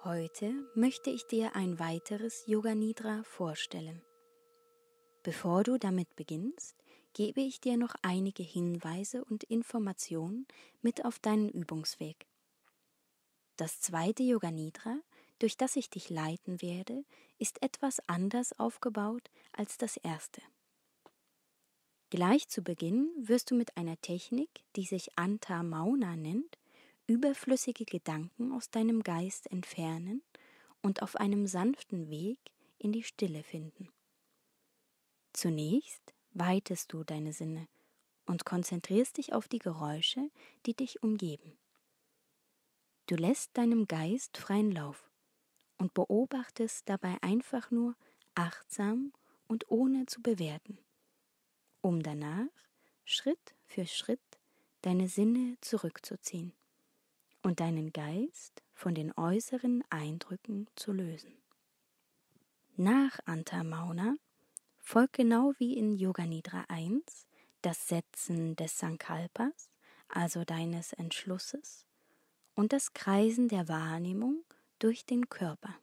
Heute möchte ich dir ein weiteres Yoga Nidra vorstellen. Bevor du damit beginnst, gebe ich dir noch einige Hinweise und Informationen mit auf deinen Übungsweg. Das zweite Yoga Nidra, durch das ich dich leiten werde, ist etwas anders aufgebaut als das erste. Gleich zu Beginn wirst du mit einer Technik, die sich Anta Mauna nennt, überflüssige Gedanken aus deinem Geist entfernen und auf einem sanften Weg in die Stille finden. Zunächst weitest du deine Sinne und konzentrierst dich auf die Geräusche, die dich umgeben. Du lässt deinem Geist freien Lauf und beobachtest dabei einfach nur achtsam und ohne zu bewerten, um danach Schritt für Schritt deine Sinne zurückzuziehen und deinen Geist von den äußeren Eindrücken zu lösen. Nach Anta Mauna folgt genau wie in Yoga Nidra 1 das Setzen des Sankalpas, also deines Entschlusses, und das Kreisen der Wahrnehmung durch den Körper.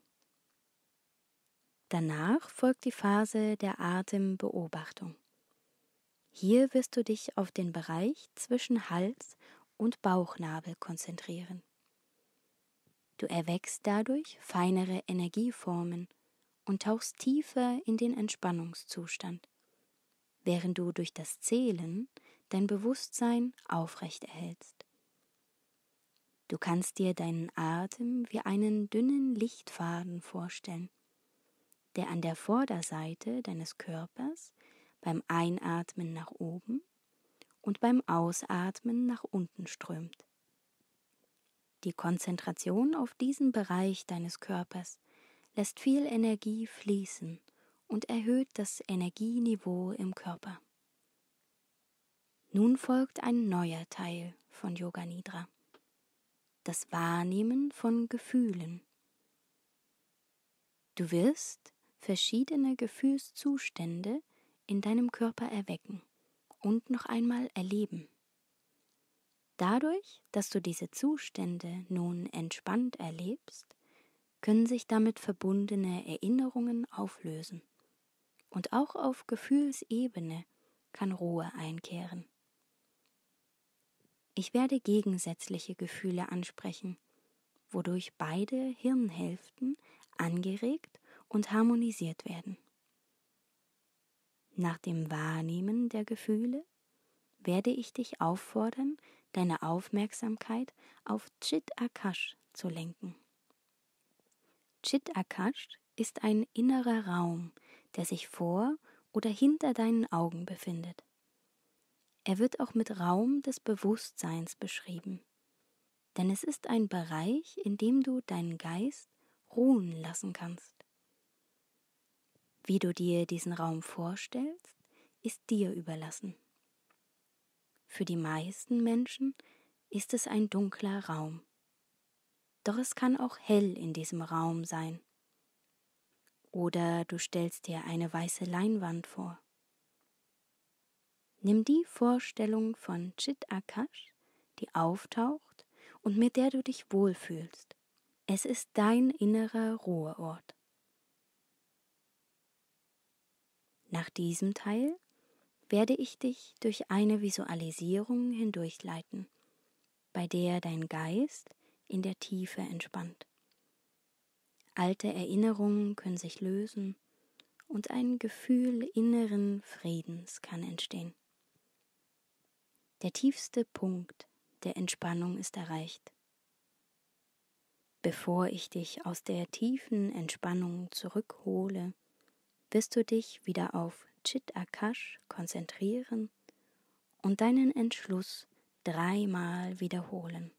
Danach folgt die Phase der Atembeobachtung. Hier wirst du dich auf den Bereich zwischen Hals und Bauchnabel konzentrieren. Du erweckst dadurch feinere Energieformen und tauchst tiefer in den Entspannungszustand, während du durch das Zählen dein Bewusstsein aufrechterhältst. Du kannst dir deinen Atem wie einen dünnen Lichtfaden vorstellen, der an der Vorderseite deines Körpers beim Einatmen nach oben und beim Ausatmen nach unten strömt. Die Konzentration auf diesen Bereich deines Körpers lässt viel Energie fließen und erhöht das Energieniveau im Körper. Nun folgt ein neuer Teil von Yoga Nidra, das Wahrnehmen von Gefühlen. Du wirst verschiedene Gefühlszustände in deinem Körper erwecken und noch einmal erleben. Dadurch, dass du diese Zustände nun entspannt erlebst, können sich damit verbundene Erinnerungen auflösen und auch auf Gefühlsebene kann Ruhe einkehren. Ich werde gegensätzliche Gefühle ansprechen, wodurch beide Hirnhälften angeregt und harmonisiert werden. Nach dem Wahrnehmen der Gefühle werde ich dich auffordern, deine Aufmerksamkeit auf Chit Akash zu lenken. Chit Akash ist ein innerer Raum, der sich vor oder hinter deinen Augen befindet. Er wird auch mit Raum des Bewusstseins beschrieben, denn es ist ein Bereich, in dem du deinen Geist ruhen lassen kannst. Wie du dir diesen Raum vorstellst, ist dir überlassen. Für die meisten Menschen ist es ein dunkler Raum. Doch es kann auch hell in diesem Raum sein. Oder du stellst dir eine weiße Leinwand vor. Nimm die Vorstellung von Chit Akash, die auftaucht und mit der du dich wohlfühlst. Es ist dein innerer Ruheort. Nach diesem Teil werde ich dich durch eine Visualisierung hindurchleiten, bei der dein Geist in der Tiefe entspannt. Alte Erinnerungen können sich lösen und ein Gefühl inneren Friedens kann entstehen. Der tiefste Punkt der Entspannung ist erreicht. Bevor ich dich aus der tiefen Entspannung zurückhole, wirst du dich wieder auf Chit Akash konzentrieren und deinen Entschluss 3-mal wiederholen.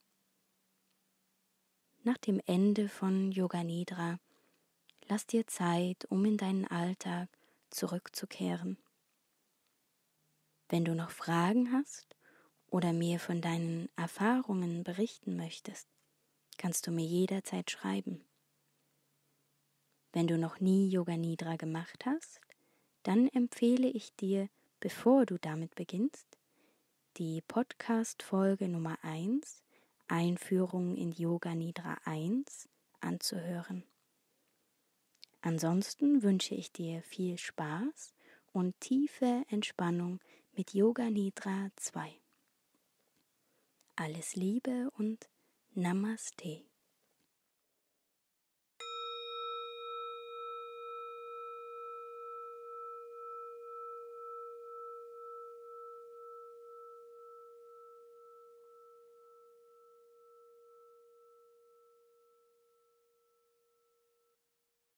Nach dem Ende von Yoga Nidra lass dir Zeit, um in deinen Alltag zurückzukehren. Wenn du noch Fragen hast oder mir von deinen Erfahrungen berichten möchtest, kannst du mir jederzeit schreiben. Wenn du noch nie Yoga Nidra gemacht hast, dann empfehle ich dir, bevor du damit beginnst, die Podcast-Folge Nummer 1, Einführung in Yoga Nidra 1, anzuhören. Ansonsten wünsche ich dir viel Spaß und tiefe Entspannung mit Yoga Nidra 2. Alles Liebe und Namaste.